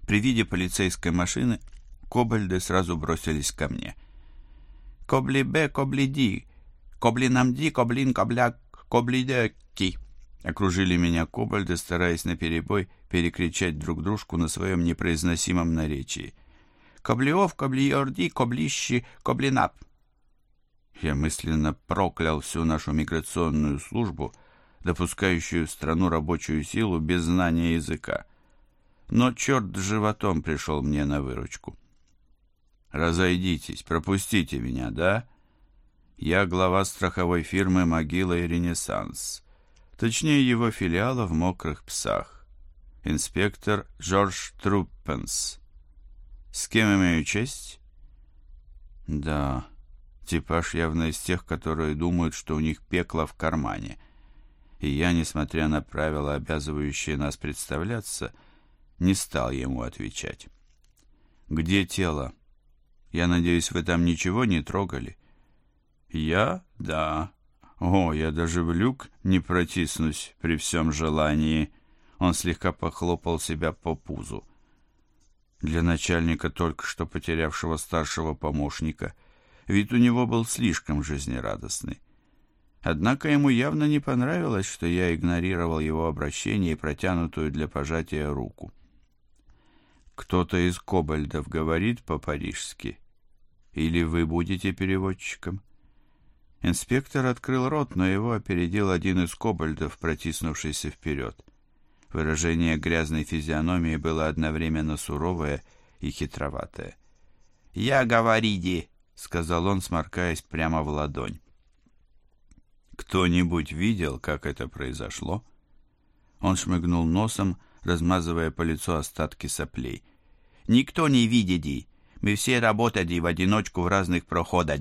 При виде полицейской машины кобальды сразу бросились ко мне. «Кобли-бе, кобли-ди, кобли-нам-ди, коблин-кобляк, кобли-де-ки!» Окружили меня кобальды, стараясь наперебой перекричать друг дружку на своем непроизносимом наречии. «Коблиов, коблиорди, коблищи, коблинап!» Я мысленно проклял всю нашу миграционную службу, допускающую в страну рабочую силу без знания языка. Но черт с животом пришел мне на выручку. «Разойдитесь, пропустите меня, да? Я глава страховой фирмы «Могила и Ренессанс». Точнее, его филиала в «Мокрых псах». Инспектор Джордж Труппенс. С кем имею честь?» «Да, типаж явно из тех, которые думают, что у них пекло в кармане. И я, несмотря на правила, обязывающие нас представляться, не стал ему отвечать. «Где тело? Я надеюсь, вы там ничего не трогали?» «Я? Да. О, я даже в люк не протиснусь при всем желании». Он слегка похлопал себя по пузу. Для начальника, только что потерявшего старшего помощника, вид у него был слишком жизнерадостный. Однако ему явно не понравилось, что я игнорировал его обращение и протянутую для пожатия руку. «Кто-то из кобальдов говорит по-парижски? Или вы будете переводчиком?» Инспектор открыл рот, но его опередил один из кобальдов, протиснувшийся вперед. Выражение грязной физиономии было одновременно суровое и хитроватое. «Я говориди», — сказал он, сморкаясь прямо в ладонь. «Кто-нибудь видел, как это произошло?» Он шмыгнул носом, размазывая по лицу остатки соплей. «Никто не видит. Мы все работали в одиночку в разных проходах».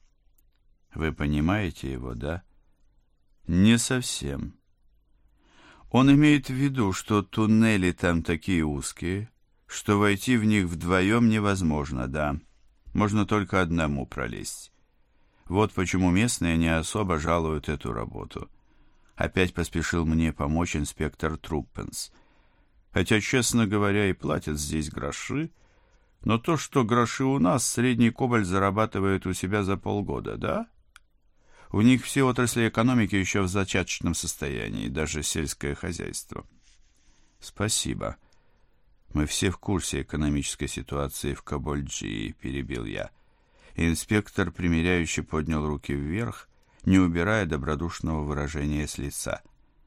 «Вы понимаете его, да?» «Не совсем. Он имеет в виду, что туннели там такие узкие, что войти в них вдвоем невозможно, да. Можно только одному пролезть. Вот почему местные не особо жалуют эту работу». Опять поспешил мне помочь инспектор Труппенс. «Хотя, честно говоря, и платят здесь гроши, но то, что гроши у нас, средний кобальт зарабатывает у себя за полгода, да? У них все отрасли экономики еще в зачаточном состоянии, даже сельское хозяйство». «Спасибо. Мы все в курсе экономической ситуации в Кабольджии», — перебил я. Инспектор примиряюще поднял руки вверх, не убирая добродушного выражения с лица.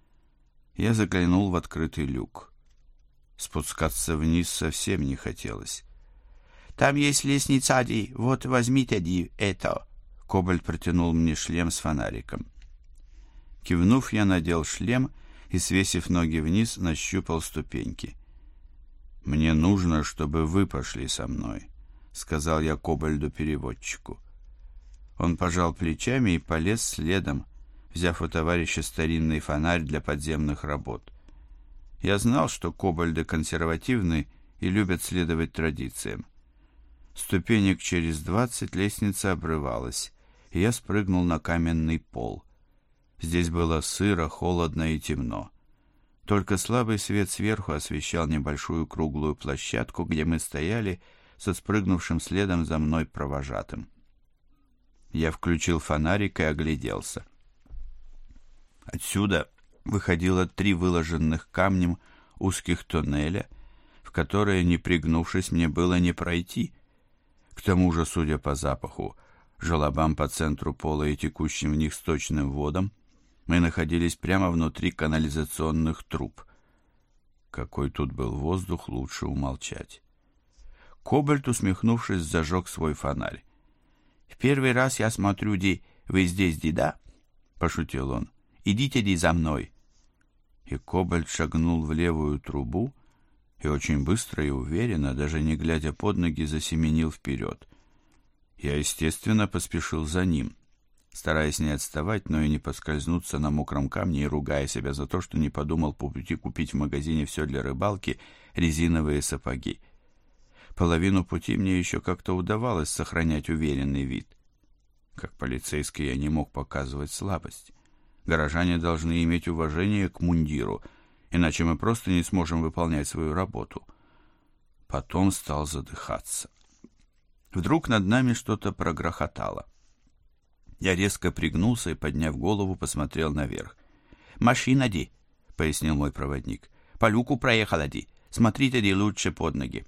Я заглянул в открытый люк. Спускаться вниз совсем не хотелось. «Там есть лестница, Ди. Вот возьмите, Ди, это». Кобальт протянул мне шлем с фонариком. Кивнув, я надел шлем и, свесив ноги вниз, нащупал ступеньки. «Мне нужно, чтобы вы пошли со мной», — сказал я кобальду-переводчику. Он пожал плечами и полез следом, взяв у товарища старинный фонарь для подземных работ. Я знал, что кобальды консервативны и любят следовать традициям. Ступенек через 20 лестница обрывалась, и я спрыгнул на каменный пол. Здесь было сыро, холодно и темно. Только слабый свет сверху освещал небольшую круглую площадку, где мы стояли со спрыгнувшим следом за мной провожатым. Я включил фонарик и огляделся. Отсюда выходило 3 выложенных камнем узких туннеля, в которые, не пригнувшись, мне было не пройти. К тому же, судя по запаху, желобам по центру пола и текущим в них сточным водам, мы находились прямо внутри канализационных труб. Какой тут был воздух, лучше умолчать. Кобальт, усмехнувшись, зажег свой фонарь. «В первый раз я смотрю, Ди, вы здесь, Ди, да?» — пошутил он. «Идите, Ди, за мной». И Кобальт шагнул в левую трубу и очень быстро и уверенно, даже не глядя под ноги, засеменил вперед. Я, естественно, поспешил за ним, стараясь не отставать, но и не поскользнуться на мокром камне и ругая себя за то, что не подумал по пути купить в магазине все для рыбалки, резиновые сапоги. Половину пути мне еще как-то удавалось сохранять уверенный вид. Как полицейский я не мог показывать слабость. Горожане должны иметь уважение к мундиру, иначе мы просто не сможем выполнять свою работу. Потом стал задыхаться. Вдруг над нами что-то прогрохотало. Я резко пригнулся и, подняв голову, посмотрел наверх. «Машина, ди», — пояснил мой проводник. «По люку проехала, ди. Смотрите, ди, лучше под ноги».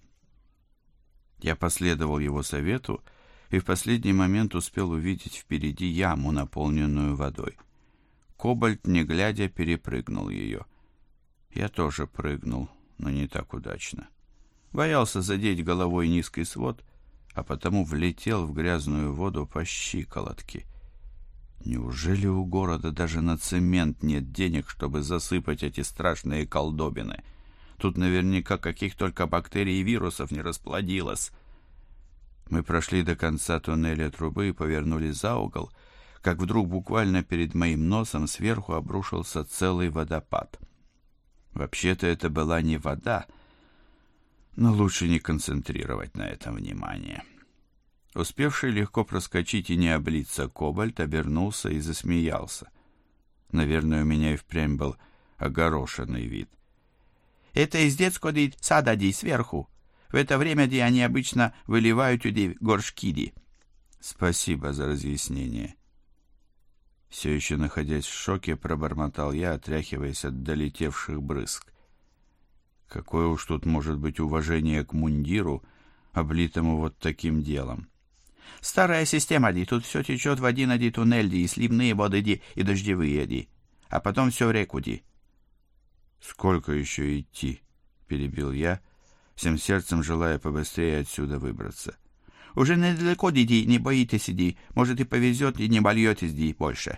Я последовал его совету и в последний момент успел увидеть впереди яму, наполненную водой. Кобальт, не глядя, перепрыгнул ее. Я тоже прыгнул, но не так удачно. Боялся задеть головой низкий свод, а потому влетел в грязную воду по щиколотке. Неужели у города даже на цемент нет денег, чтобы засыпать эти страшные колдобины? Тут наверняка каких только бактерий и вирусов не расплодилось. Мы прошли до конца туннеля трубы и повернули за угол, как вдруг буквально перед моим носом сверху обрушился целый водопад. Вообще-то это была не вода, но лучше не концентрировать на этом внимание. Успевший легко проскочить и не облиться Кобальт обернулся и засмеялся. Наверное, у меня и впрямь был огорошенный вид. «Это из детского сада, ди, сверху. В это время, ди, они обычно выливают ди горшки, ди». «Спасибо за разъяснение». Все еще находясь в шоке, пробормотал я, отряхиваясь от долетевших брызг. Какое уж тут может быть уважение к мундиру, облитому вот таким делом. «Старая система, ди, тут все течет в один туннель, ди, и сливные воды, ди, и дождевые, ди, а потом все в реку, ди». «Сколько еще идти?» — перебил я, всем сердцем желая побыстрее отсюда выбраться. «Уже недалеко, ди, не боитесь, ди, может и повезет, и не больетесь, ди, больше».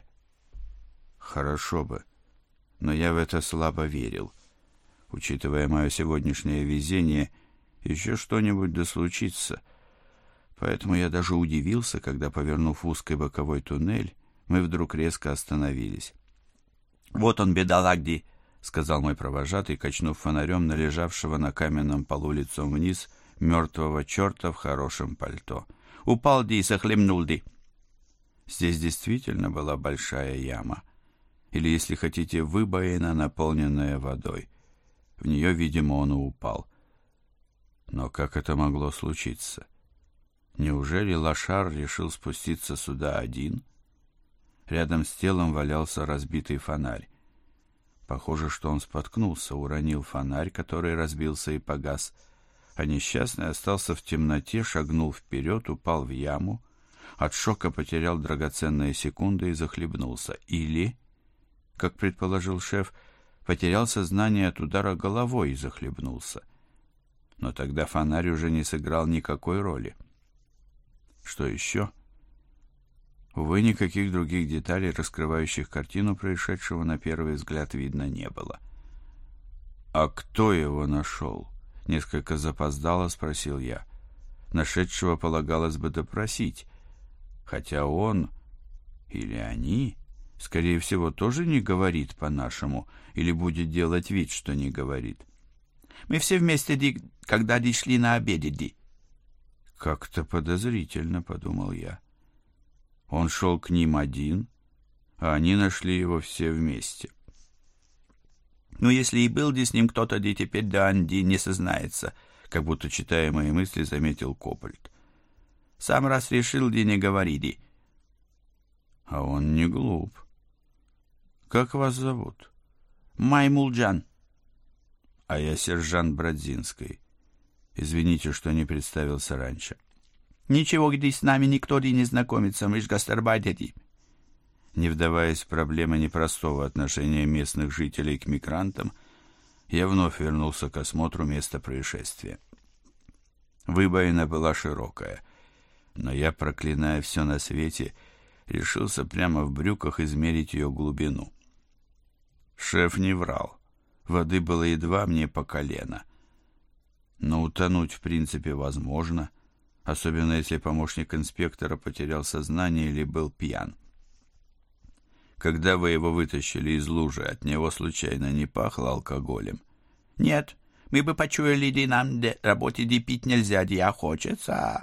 Хорошо бы, но я в это слабо верил. Учитывая мое сегодняшнее везение, еще что-нибудь да случится. Поэтому я даже удивился, когда, повернув в узкий боковой туннель, мы вдруг резко остановились. «Вот он, бедолаг, ди», — сказал мой провожатый, качнув фонарем на лежавшего на каменном полу лицом вниз мертвого черта в хорошем пальто. «Упал, ди, захлебнул, ди». Здесь действительно была большая яма, или, если хотите, выбоина, наполненная водой. В нее, видимо, он и упал. Но как это могло случиться? Неужели лошар решил спуститься сюда один? Рядом с телом валялся разбитый фонарь. Похоже, что он споткнулся, уронил фонарь, который разбился и погас, а несчастный остался в темноте, шагнул вперед, упал в яму, от шока потерял драгоценные секунды и захлебнулся. Или, как предположил шеф, потерял сознание от удара головой и захлебнулся. Но тогда фонарь уже не сыграл никакой роли. Что еще? Увы, никаких других деталей, раскрывающих картину происшедшего, на первый взгляд видно не было. «А кто его нашел?» — несколько запоздало спросил я. Нашедшего полагалось бы допросить, хотя он или они, скорее всего, тоже не говорит по-нашему или будет делать вид, что не говорит. «Мы все вместе, ди, когда ди шли на обеде, ди». «Как-то подозрительно», — подумал я. Он шел к ним один, а они нашли его все вместе. «Ну, если и был ди с ним кто-то, ди, теперь да ди не сознается», как будто, читая мои мысли, заметил Кобальт. «Сам раз решил, ди, не говори, ди». А он не глуп. Как вас зовут? Маймулджан. А я сержант Бродзинский. Извините, что не представился раньше. Ничего, где с нами никто ди не знакомится, мы ж гастарбайтеры, ди. Не вдаваясь в проблемы непростого отношения местных жителей к мигрантам, я вновь вернулся к осмотру места происшествия. Выбоина была широкая, но я, проклиная все на свете, решился прямо в брюках измерить ее глубину. Шеф не врал. Воды было едва мне по колено. Но утонуть в принципе возможно, особенно если помощник инспектора потерял сознание или был пьян. Когда вы его вытащили из лужи, от него случайно не пахло алкоголем? Нет, мы бы почуяли, ди, нам де работе ди пить нельзя, ди, а хочется.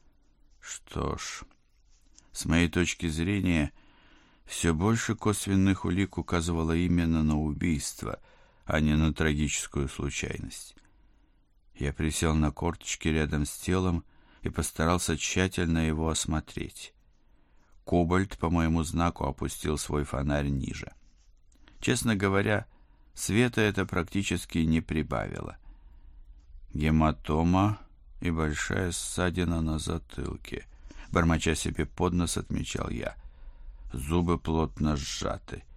Что ж, с моей точки зрения, все больше косвенных улик указывало именно на убийство, а не на трагическую случайность. Я присел на корточки рядом с телом и постарался тщательно его осмотреть. Кобальт по моему знаку опустил свой фонарь ниже. Честно говоря, света это практически не прибавило. Гематома и большая ссадина на затылке. Бормоча себе под нос, отмечал я. Зубы плотно сжаты.